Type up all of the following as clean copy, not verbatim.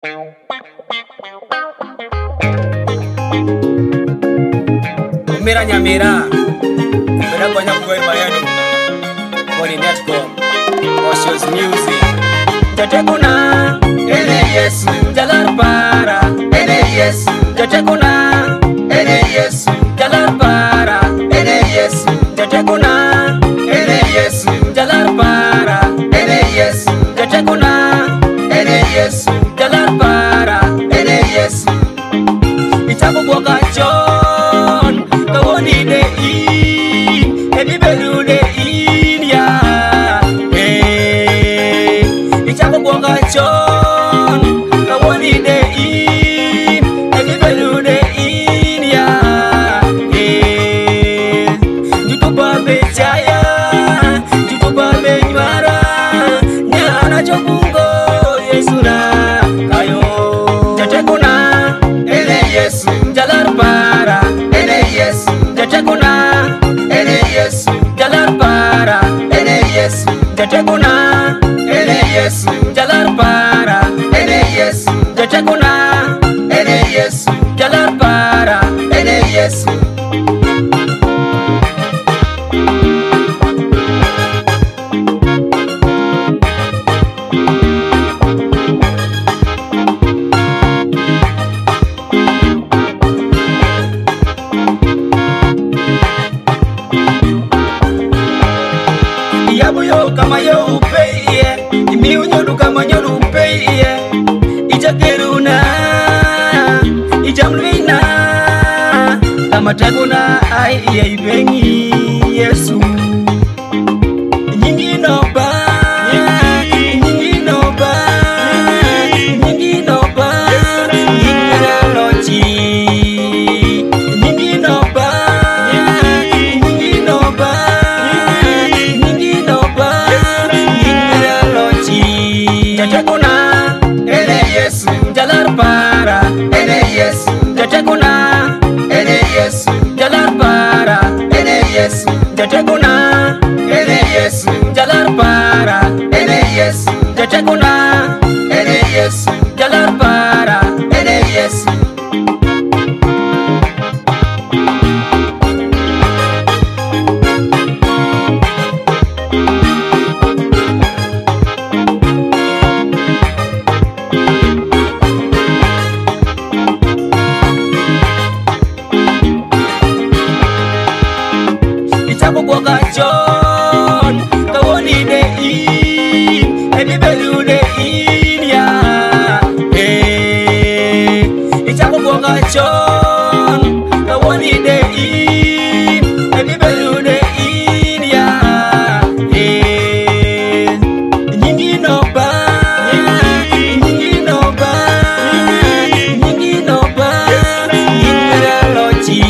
Mira nyamira Mira kwanya kuweri mayenu Mwani netcom Oshos music Jote kuna Ene Yesu Jalar para Ene Yesu Jote kuna Ene Yesu Jalar para Ene Yesu Jote kuna Ene Yesu Jalar para Ene Yesu Jote kuna Ene Yesu Jalar para Ene Yesu Itabu kwa kachon Kawoni de in Ebi belu de in ya Itabu kwa kachon Kawoni de in Ebi belu de in ya Jutupa bechaya Jutupa benywara Nyana chokungo Yesuna Kayo Jote kuna Ene Yesu Jalar para Ene Yesu Jote kuna Ene Yesu Jalar para Ene Yesu Jote kuna Ene Yesu Jalar para Ene Yesu Jote kuna Ene Yesu Jalar para Ene Yesu Yabuyo kama yo upeye Imi unyodu kama nyodu upeye Ijakeruna Ijamlina Kama teguna ai iya ibengi Yesu Nyingi noba Nyingi noba Nyingi noba Nyingi lochi Nyingi noba Nyingi noba Jote kuna Ene Yesu Jalar para Ene Yesu Jote kuna Ene Yesu Jalar para Ene Yesu Jote kuna Ene Yesu Jalar para Ene Yesu Jote kuna Ene Yesu Jalar para Ene Yesu Itabu kwa kachon Kawoni de in Ebi belu de in ya Itabu kwa kachon Kawoni de in Ebi belu de in ya Nyingi noba Nyingi noba Nyingi noba Nyingi lochi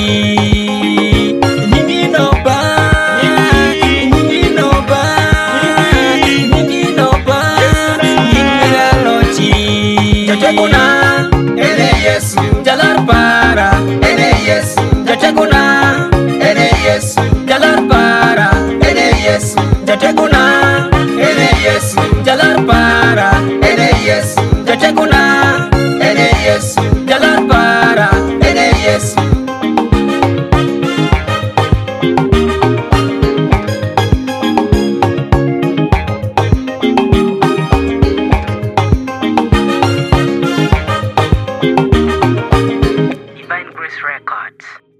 Jote kuna Ene Yesu Jalar para Ene Yesu Jote kuna Ene Yesu Jalar para Ene Yesu Jote kuna Ene Yesu Jalar para Ene Yesu Jote kuna Ene Yesu Jalar para Ene Yesu Divine Grace Records.